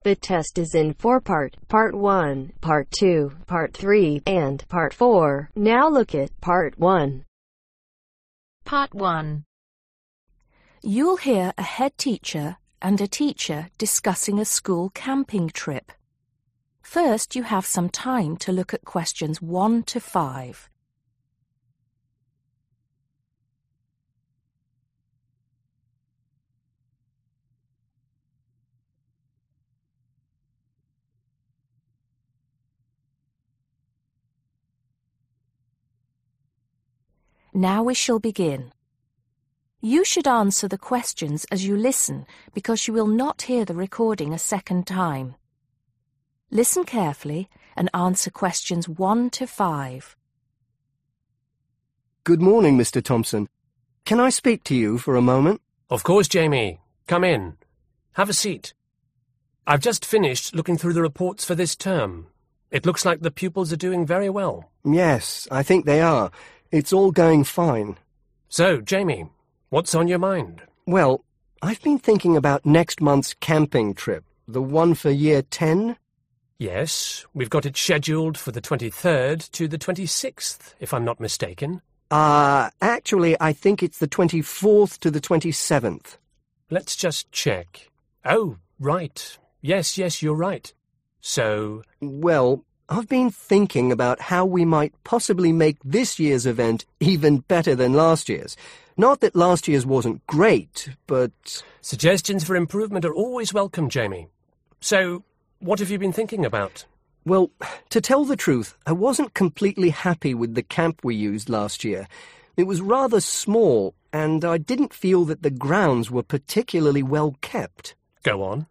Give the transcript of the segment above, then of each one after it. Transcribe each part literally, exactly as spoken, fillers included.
The test is in four-part, Part one, Part two, Part three, and Part four. Now look at Part one. Part one. You'll hear a head teacher and a teacher discussing a school camping trip. First, you have some time to look at questions one to five. Now we shall begin. You should answer the questions as you listen because you will not hear the recording a second time. Listen carefully and answer questions one to five. Good morning, Mister Thompson. Can I speak to you for a moment? Of course, Jamie. Come in. Have a seat. I've just finished looking through the reports for this term. It looks like the pupils are doing very well. Yes, I think they are. It's all going fine. So, Jamie, what's on your mind? Well, I've been thinking about next month's camping trip, the one for year ten. Yes, we've got it scheduled for the twenty-third to the twenty-sixth, if I'm not mistaken. Uh, actually, I think it's the twenty-fourth to the twenty-seventh. Let's just check. Oh, right. Yes, yes, you're right. So... Well, I've been thinking about how we might possibly make this year's event even better than last year's. Not that last year's wasn't great, but... Suggestions for improvement are always welcome, Jamie. So, what have you been thinking about? Well, to tell the truth, I wasn't completely happy with the camp we used last year. It was rather small, and I didn't feel that the grounds were particularly well kept. Go on.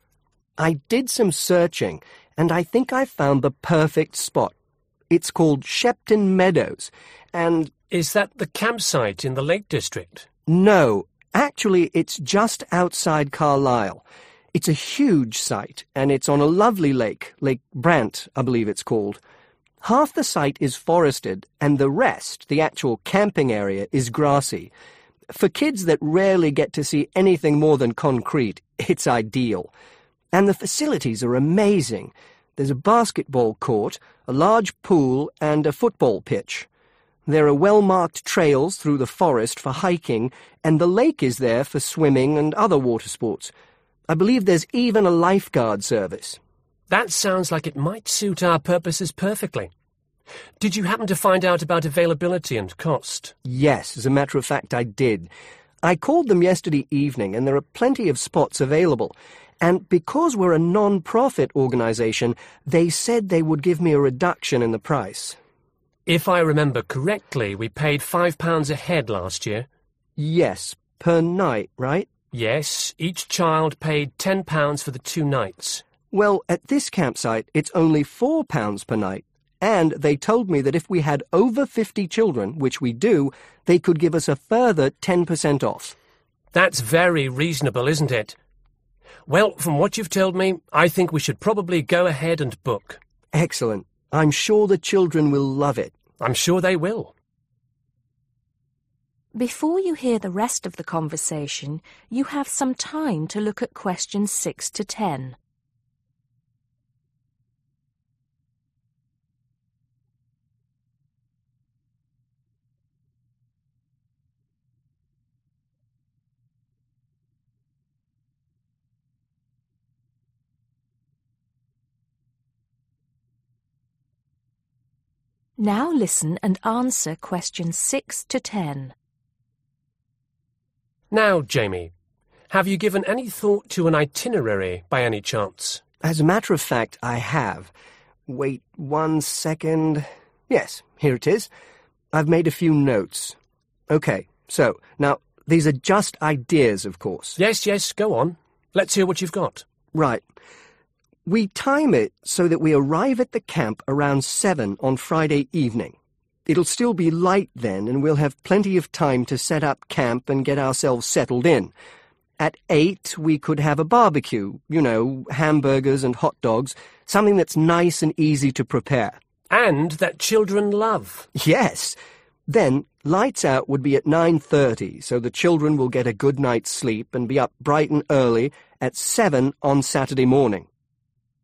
I did some searching, and I think I found the perfect spot. It's called Shepton Meadows, and... Is that the campsite in the Lake District? No, actually it's just outside Carlisle. It's a huge site, and it's on a lovely lake, Lake Brant, I believe it's called. Half the site is forested, and the rest, the actual camping area, is grassy. For kids that rarely get to see anything more than concrete, it's ideal. And the facilities are amazing. There's a basketball court, a large pool, and a football pitch. There are well-marked trails through the forest for hiking, and the lake is there for swimming and other water sports. I believe there's even a lifeguard service. That sounds like it might suit our purposes perfectly. Did you happen to find out about availability and cost? Yes, as a matter of fact, I did. I called them yesterday evening, and there are plenty of spots available. And because we're a non-profit organisation, they said they would give me a reduction in the price. If I remember correctly, we paid five pounds a head last year. Yes, per night, right? Yes, each child paid ten pounds for the two nights. Well, at this campsite, it's only four pounds per night. And they told me that if we had over fifty children, which we do, they could give us a further ten percent off. That's very reasonable, isn't it? Well, from what you've told me, I think we should probably go ahead and book. Excellent. I'm sure the children will love it. I'm sure they will. Before you hear the rest of the conversation, you have some time to look at questions six to ten. Now listen and answer questions six to ten. Now, Jamie, have you given any thought to an itinerary by any chance? As a matter of fact, I have. Wait one second. Yes, here it is. I've made a few notes. Okay, so, now, these are just ideas, of course. Yes, yes, go on. Let's hear what you've got. Right. We time it so that we arrive at the camp around seven on Friday evening. It'll still be light then, and we'll have plenty of time to set up camp and get ourselves settled in. At eight, we could have a barbecue, you know, hamburgers and hot dogs, something that's nice and easy to prepare. And that children love. Yes. Then, lights out would be at nine thirty, so the children will get a good night's sleep and be up bright and early at seven on Saturday morning.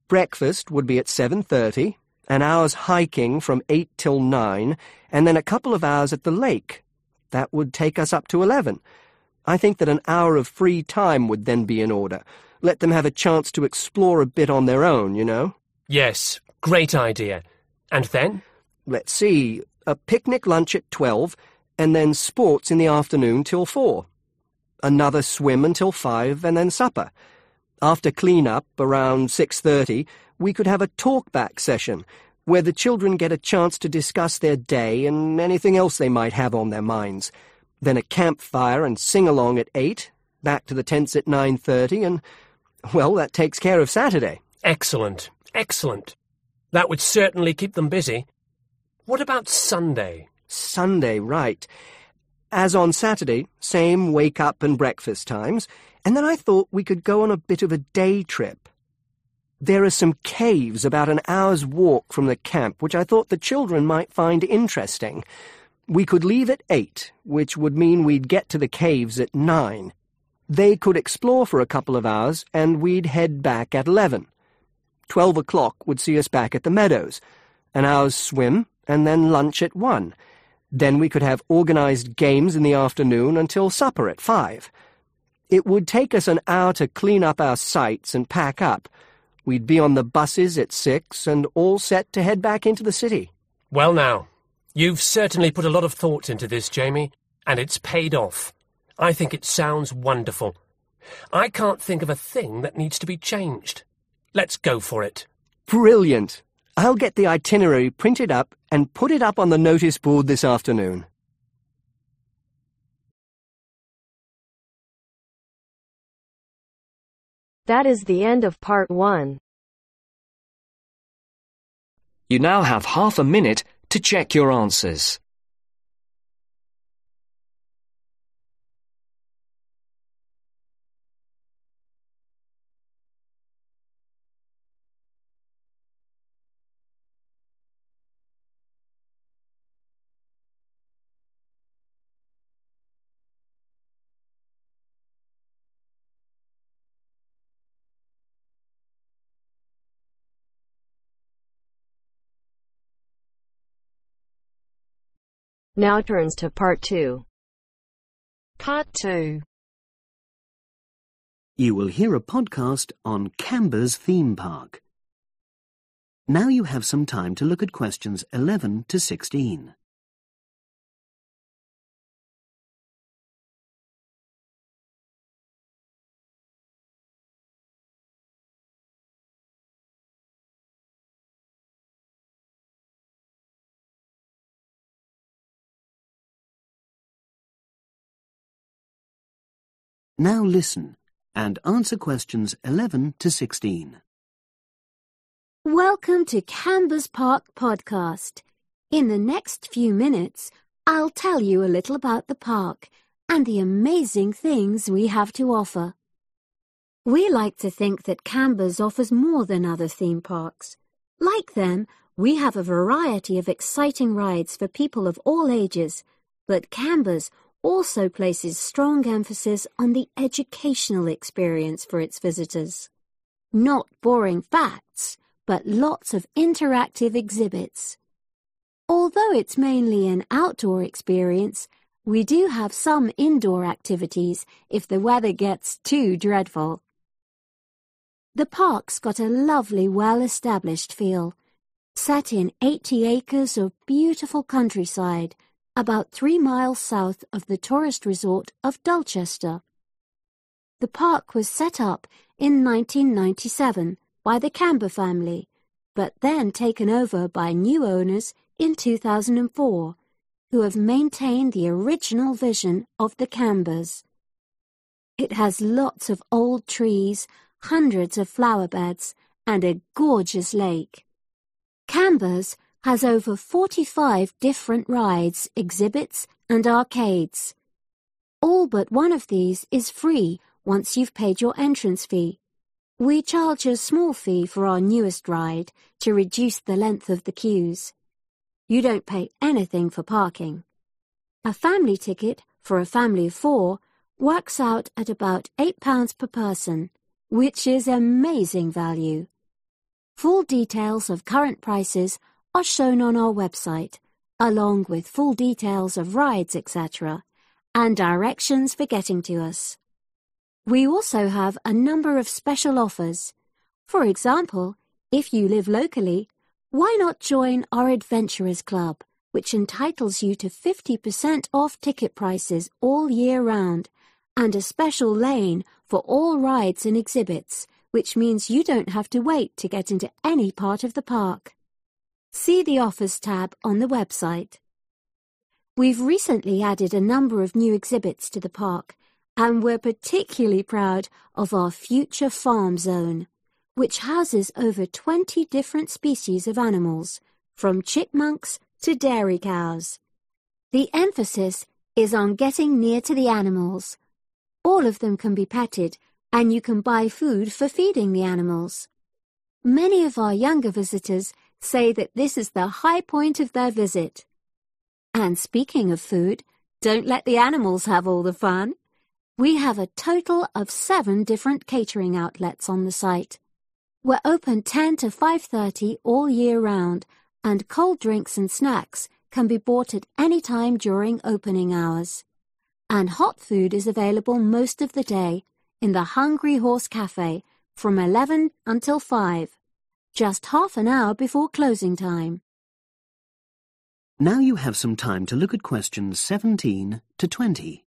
Breakfast would be at seven thirty, an hour's hiking from eight till nine, and then a couple of hours at the lake. That would take us up to eleven. I think that an hour of free time would then be in order. Let them have a chance to explore a bit on their own, you know? Yes, great idea. And then? Let's see, a picnic lunch at twelve, and then sports in the afternoon till four. Another swim until five, and then supper. After clean-up, around six thirty, we could have a talk-back session, where the children get a chance to discuss their day and anything else they might have on their minds. Then a campfire and sing-along at eight, back to the tents at nine thirty, and, well, that takes care of Saturday. Excellent, excellent. That would certainly keep them busy. What about Sunday? Sunday, right. As on Saturday, same wake-up and breakfast times, and then I thought we could go on a bit of a day trip. There are some caves about an hour's walk from the camp, which I thought the children might find interesting. We could leave at eight, which would mean we'd get to the caves at nine. They could explore for a couple of hours, and we'd head back at eleven. Twelve o'clock would see us back at the meadows. An hour's swim, and then lunch at one. Then we could have organised games in the afternoon until supper at five. It would take us an hour to clean up our sights and pack up. We'd be on the buses at six and all set to head back into the city. Well now, you've certainly put a lot of thought into this, Jamie, and it's paid off. I think it sounds wonderful. I can't think of a thing that needs to be changed. Let's go for it. Brilliant. I'll get the itinerary printed up and put it up on the notice board this afternoon. That is the end of part one. You now have half a minute to check your answers. Now turns to part two. Part two. You will hear a podcast on Camber's theme park. Now you have some time to look at questions eleven to sixteen. Now listen and answer questions eleven to sixteen. Welcome to Camber's Park podcast. In the next few minutes, I'll tell you a little about the park and the amazing things we have to offer. We like to think that Camber's offers more than other theme parks. Like them, we have a variety of exciting rides for people of all ages, but Camber's also places strong emphasis on the educational experience for its visitors. Not boring facts, but lots of interactive exhibits. Although it's mainly an outdoor experience, we do have some indoor activities if the weather gets too dreadful. The park's got a lovely, well-established feel, set in eighty acres of beautiful countryside, about three miles south of the tourist resort of Dulchester. The park was set up in nineteen ninety-seven by the Camber family, but then taken over by new owners in two thousand four, who have maintained the original vision of the Cambers. It has lots of old trees, hundreds of flower beds, and a gorgeous lake. Cambers has over forty-five different rides, exhibits, and arcades. All but one of these is free once you've paid your entrance fee. We charge a small fee for our newest ride to reduce the length of the queues. You don't pay anything for parking. A family ticket for a family of four works out at about eight pounds per person, which is amazing value. Full details of current prices are shown on our website, along with full details of rides, et cetera, and directions for getting to us. We also have a number of special offers. For example, if you live locally, why not join our Adventurers Club, which entitles you to fifty percent off ticket prices all year round, and a special lane for all rides and exhibits, which means you don't have to wait to get into any part of the park. See the Offers tab on the website. We've recently added a number of new exhibits to the park, and we're particularly proud of our Future Farm Zone, which houses over twenty different species of animals, from chipmunks to dairy cows. The emphasis is on getting near to the animals. All of them can be petted, and you can buy food for feeding the animals. Many of our younger visitors say that this is the high point of their visit. And speaking of food, don't let the animals have all the fun. We have a total of seven different catering outlets on the site. We're open ten to five thirty all year round, and cold drinks and snacks can be bought at any time during opening hours. And hot food is available most of the day in the Hungry Horse Cafe from eleven until five, just half an hour before closing time. Now you have some time to look at questions seventeen to twenty.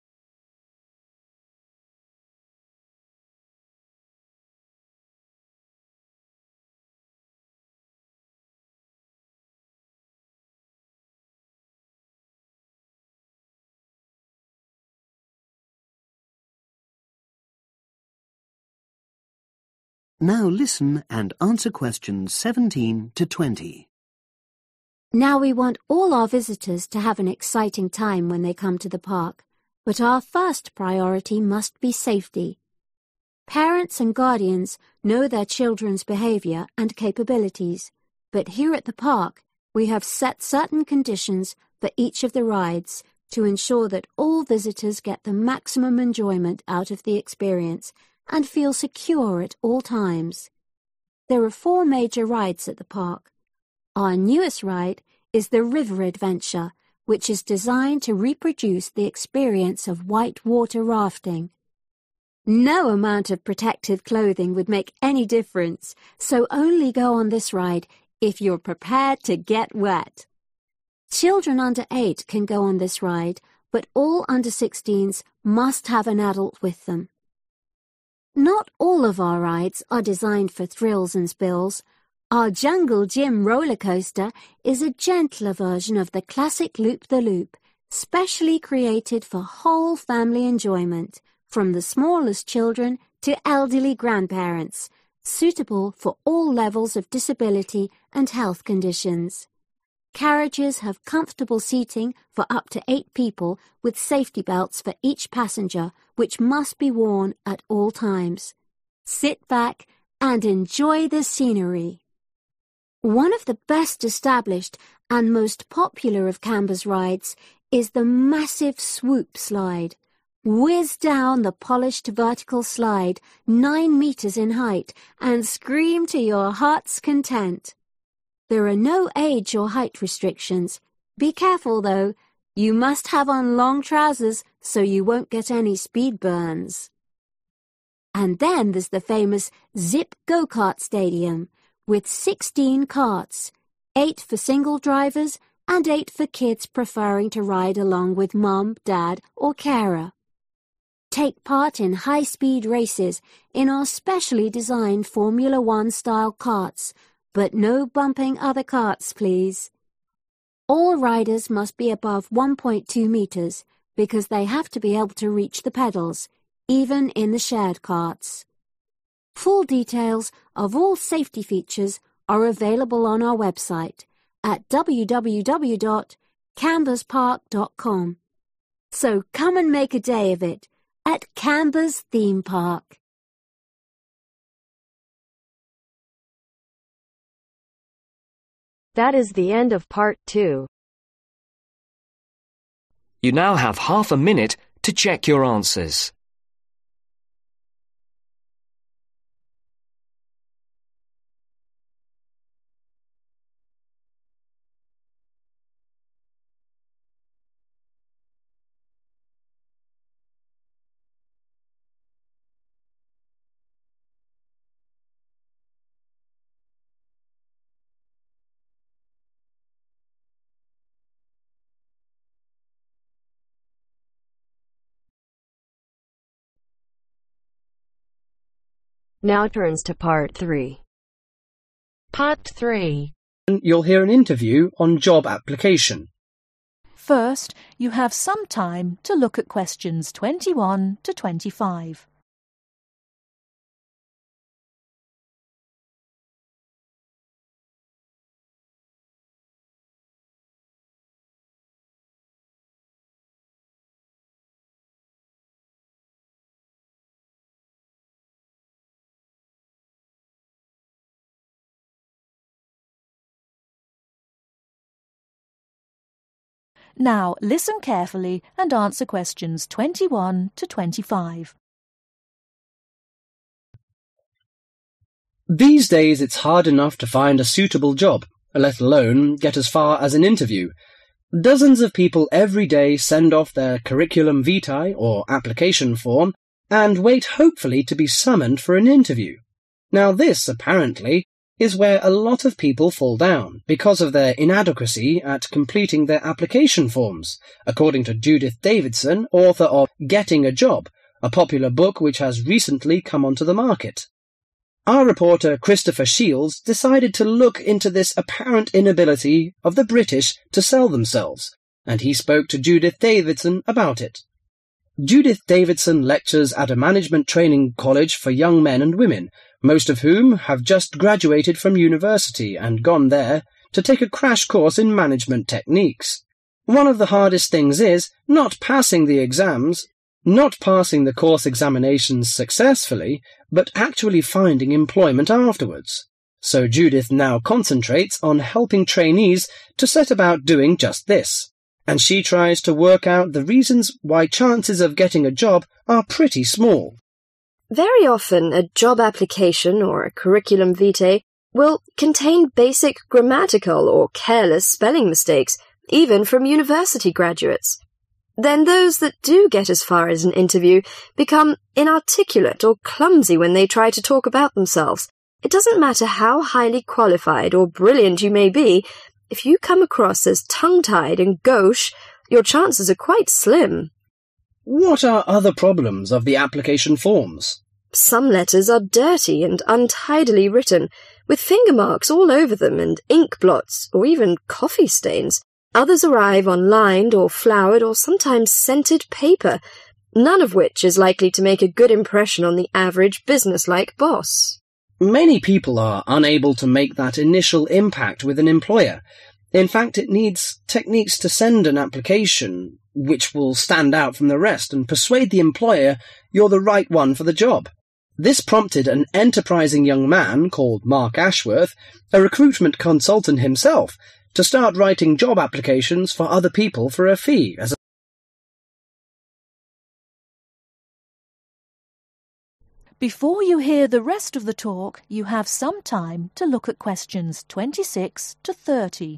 Now listen and answer questions seventeen to twenty. Now we want all our visitors to have an exciting time when they come to the park, but our first priority must be safety. Parents and guardians know their children's behavior and capabilities, but here at the park we have set certain conditions for each of the rides to ensure that all visitors get the maximum enjoyment out of the experience and feel secure at all times. There are four major rides at the park. Our newest ride is the River Adventure, which is designed to reproduce the experience of whitewater rafting. No amount of protective clothing would make any difference, so only go on this ride if you're prepared to get wet. Children under eight can go on this ride, but all under sixteens must have an adult with them. Not all of our rides are designed for thrills and spills. Our Jungle Gym roller coaster is a gentler version of the classic Loop-the-Loop, specially created for whole family enjoyment, from the smallest children to elderly grandparents, suitable for all levels of disability and health conditions. Carriages have comfortable seating for up to eight people with safety belts for each passenger, which must be worn at all times. Sit back and enjoy the scenery. One of the best established and most popular of Camber's rides is the massive Swoop slide. Whiz down the polished vertical slide, nine meters in height, and scream to your heart's content. There are no age or height restrictions. Be careful, though. You must have on long trousers so you won't get any speed burns. And then there's the famous Zip Go-Kart Stadium, with sixteen karts, eight for single drivers and eight for kids preferring to ride along with mum, dad, or carer. Take part in high-speed races in our specially designed Formula One style karts, but no bumping other karts, please. All riders must be above one point two meters because they have to be able to reach the pedals, even in the shared karts. Full details of all safety features are available on our website at w w w dot cambers park dot com. So come and make a day of it at Camber's Theme Park. That is the end of part two. You now have half a minute to check your answers. Now turns to part three. Part three. You'll hear an interview on job application. First, you have some time to look at questions twenty-one to twenty-five. Now listen carefully and answer questions twenty-one to twenty-five. These days it's hard enough to find a suitable job, let alone get as far as an interview. Dozens of people every day send off their curriculum vitae or application form and wait hopefully to be summoned for an interview. Now this, apparently, is where a lot of people fall down because of their inadequacy at completing their application forms, according to Judith Davidson, author of Getting a Job, a popular book which has recently come onto the market. Our reporter Christopher Shields decided to look into this apparent inability of the British to sell themselves, and he spoke to Judith Davidson about it. Judith Davidson lectures at a management training college for young men and women, most of whom have just graduated from university and gone there to take a crash course in management techniques. One of the hardest things is not passing the exams, not passing the course examinations successfully, but actually finding employment afterwards. So Judith now concentrates on helping trainees to set about doing just this. And she tries to work out the reasons why chances of getting a job are pretty small. Very often, a job application or a curriculum vitae will contain basic grammatical or careless spelling mistakes, even from university graduates. Then those that do get as far as an interview become inarticulate or clumsy when they try to talk about themselves. It doesn't matter how highly qualified or brilliant you may be, if you come across as tongue-tied and gauche, your chances are quite slim. What are other problems of the application forms? Some letters are dirty and untidily written, with finger marks all over them and ink blots or even coffee stains. Others arrive on lined or flowered or sometimes scented paper, none of which is likely to make a good impression on the average business-like boss. Many people are unable to make that initial impact with an employer. In fact, it needs techniques to send an application which will stand out from the rest and persuade the employer you're the right one for the job. This prompted an enterprising young man called Mark Ashworth, a recruitment consultant himself, to start writing job applications for other people for a fee. As a Before you hear the rest of the talk, you have some time to look at questions twenty-six to thirty.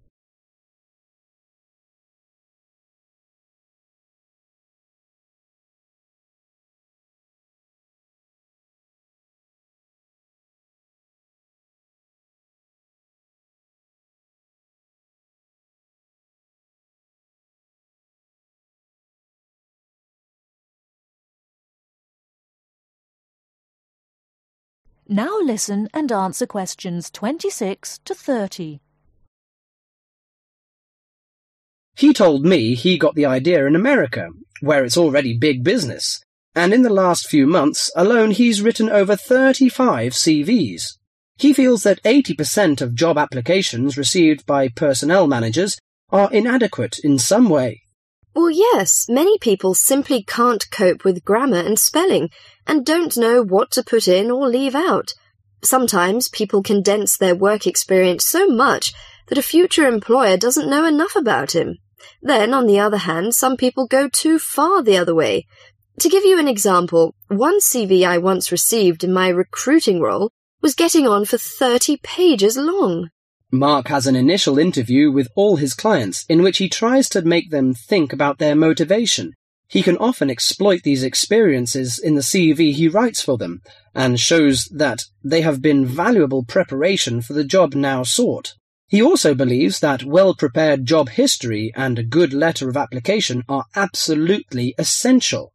Now listen and answer questions twenty-six to thirty. He told me he got the idea in America, where it's already big business, and in the last few months alone he's written over thirty-five C Vs. He feels that eighty percent of job applications received by personnel managers are inadequate in some way. Well, yes, many people simply can't cope with grammar and spelling, and don't know what to put in or leave out. Sometimes people condense their work experience so much that a future employer doesn't know enough about him. Then, on the other hand, some people go too far the other way. To give you an example, one C V I once received in my recruiting role was getting on for thirty pages long. Mark has an initial interview with all his clients in which he tries to make them think about their motivation. He can often exploit these experiences in the C V he writes for them, and shows that they have been valuable preparation for the job now sought. He also believes that well-prepared job history and a good letter of application are absolutely essential.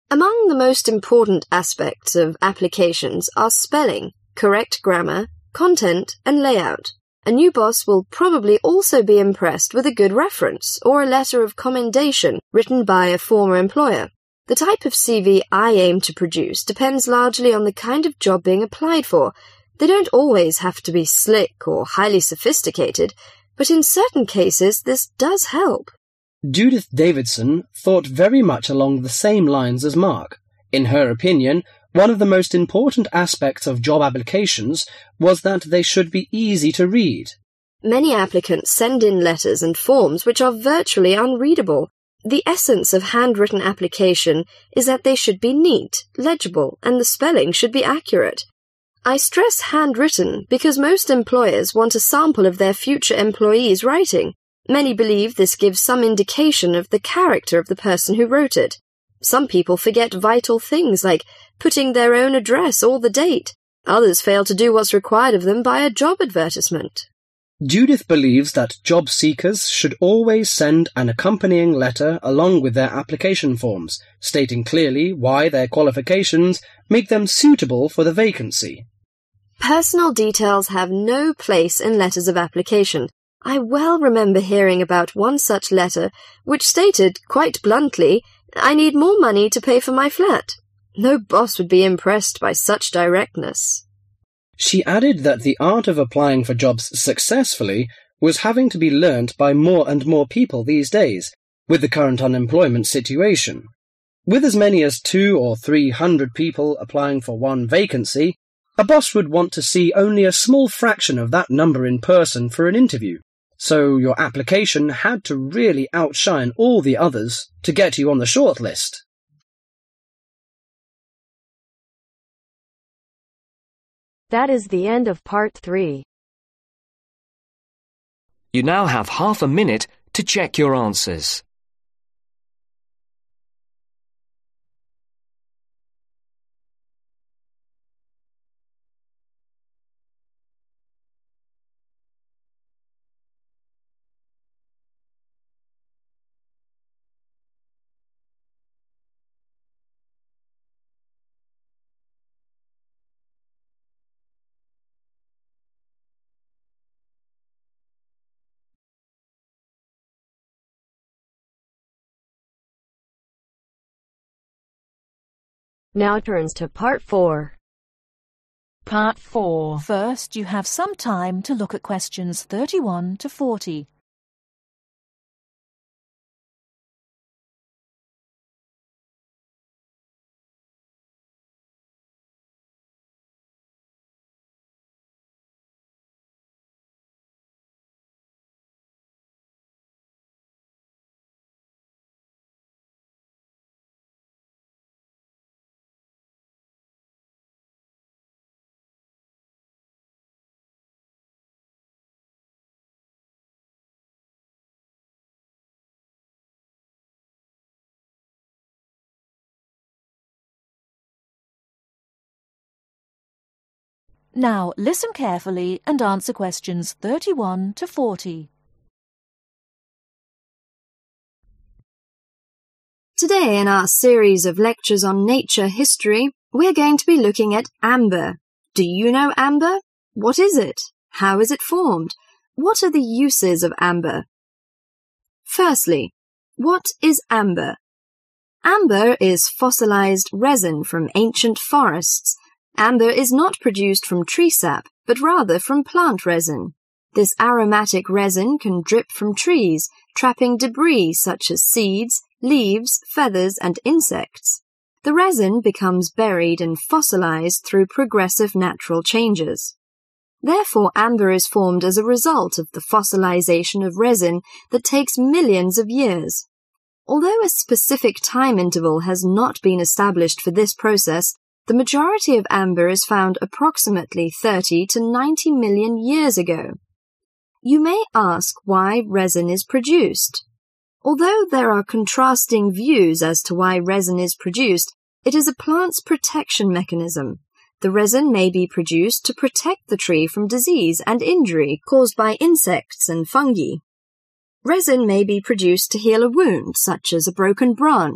Among the most important aspects of applications are spelling, correct grammar, content, and layout. A new boss will probably also be impressed with a good reference or a letter of commendation written by a former employer. The type of C V I aim to produce depends largely on the kind of job being applied for. They don't always have to be slick or highly sophisticated, but in certain cases this does help. Judith Davidson thought very much along the same lines as Mark. In her opinion, one of the most important aspects of job applications was that they should be easy to read. Many applicants send in letters and forms which are virtually unreadable. The essence of handwritten application is that they should be neat, legible, and the spelling should be accurate. I stress handwritten because most employers want a sample of their future employees' writing. Many believe this gives some indication of the character of the person who wrote it. Some people forget vital things like putting their own address or the date. Others fail to do what's required of them by a job advertisement. Judith believes that job seekers should always send an accompanying letter along with their application forms, stating clearly why their qualifications make them suitable for the vacancy. Personal details have no place in letters of application. I well remember hearing about one such letter which stated, quite bluntly, "I need more money to pay for my flat." No boss would be impressed by such directness. She added that the art of applying for jobs successfully was having to be learnt by more and more people these days, with the current unemployment situation. With as many as two or three hundred people applying for one vacancy, a boss would want to see only a small fraction of that number in person for an interview. So your application had to really outshine all the others to get you on the shortlist. That is the end of part three. You now have half a minute to check your answers. Now turns to part four. Part four. First, you have some time to look at questions thirty-one to forty. Now listen carefully and answer questions thirty-one to forty. Today in our series of lectures on nature history, we're going to be looking at amber. Do you know amber? What is it? How is it formed? What are the uses of amber? Firstly, what is amber? Amber is fossilized resin from ancient forests. Amber is not produced from tree sap, but rather from plant resin. This aromatic resin can drip from trees, trapping debris such as seeds, leaves, feathers, and insects. The resin becomes buried and fossilized through progressive natural changes. Therefore, amber is formed as a result of the fossilization of resin that takes millions of years. Although a specific time interval has not been established for this process, the majority of amber is found approximately thirty to ninety million years ago. You may ask why resin is produced. Although there are contrasting views as to why resin is produced, it is a plant's protection mechanism. The resin may be produced to protect the tree from disease and injury caused by insects and fungi. Resin may be produced to heal a wound, such as a broken branch,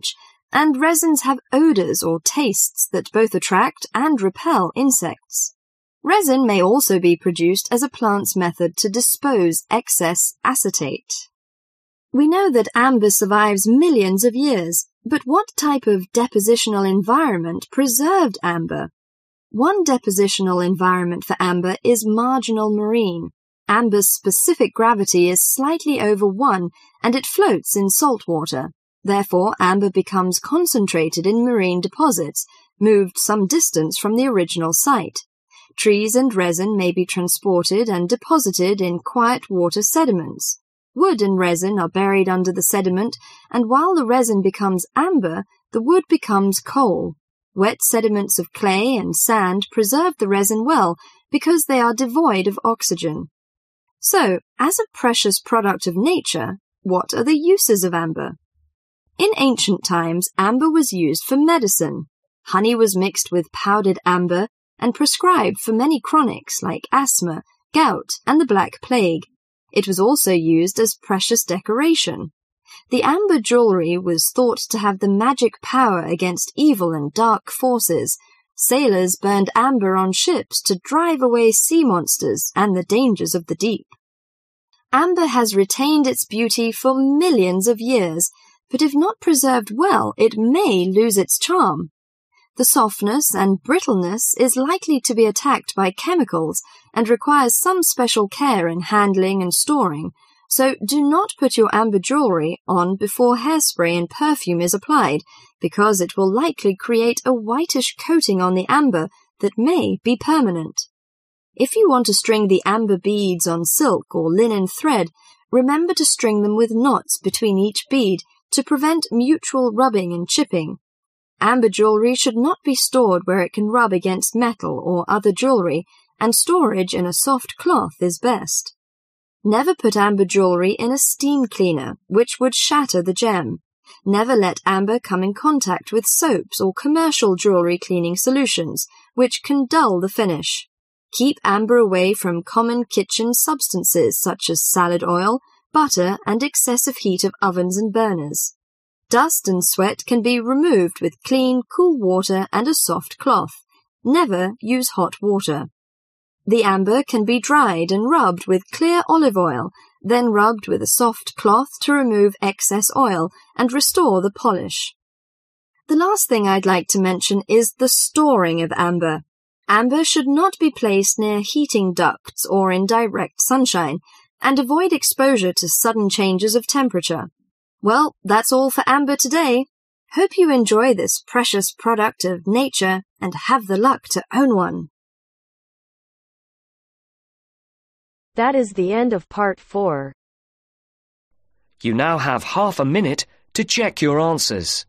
and resins have odours or tastes that both attract and repel insects. Resin may also be produced as a plant's method to dispose excess acetate. We know that amber survives millions of years, but what type of depositional environment preserved amber? One depositional environment for amber is marginal marine. Amber's specific gravity is slightly over one, and it floats in salt water. Therefore, amber becomes concentrated in marine deposits, moved some distance from the original site. Trees and resin may be transported and deposited in quiet water sediments. Wood and resin are buried under the sediment, and while the resin becomes amber, the wood becomes coal. Wet sediments of clay and sand preserve the resin well because they are devoid of oxygen. So, as a precious product of nature, what are the uses of amber? In ancient times, amber was used for medicine. Honey was mixed with powdered amber and prescribed for many chronics like asthma, gout, and the Black Plague. It was also used as precious decoration. The amber jewelry was thought to have the magic power against evil and dark forces. Sailors burned amber on ships to drive away sea monsters and the dangers of the deep. Amber has retained its beauty for millions of years, but if not preserved well, it may lose its charm. The softness and brittleness is likely to be attacked by chemicals and requires some special care in handling and storing, so do not put your amber jewelry on before hairspray and perfume is applied, because it will likely create a whitish coating on the amber that may be permanent. If you want to string the amber beads on silk or linen thread, remember to string them with knots between each bead to prevent mutual rubbing and chipping. Amber jewelry should not be stored where it can rub against metal or other jewelry, and storage in a soft cloth is best. Never put amber jewelry in a steam cleaner, which would shatter the gem. Never let amber come in contact with soaps or commercial jewelry cleaning solutions, which can dull the finish. Keep amber away from common kitchen substances such as salad oil, butter, and excessive heat of ovens and burners. Dust and sweat can be removed with clean, cool water and a soft cloth. Never use hot water. The amber can be dried and rubbed with clear olive oil, then rubbed with a soft cloth to remove excess oil and restore the polish. The last thing I'd like to mention is the storing of amber. Amber should not be placed near heating ducts or in direct sunshine, and avoid exposure to sudden changes of temperature. Well, that's all for amber today. Hope you enjoy this precious product of nature and have the luck to own one. That is the end of part four. You now have half a minute to check your answers.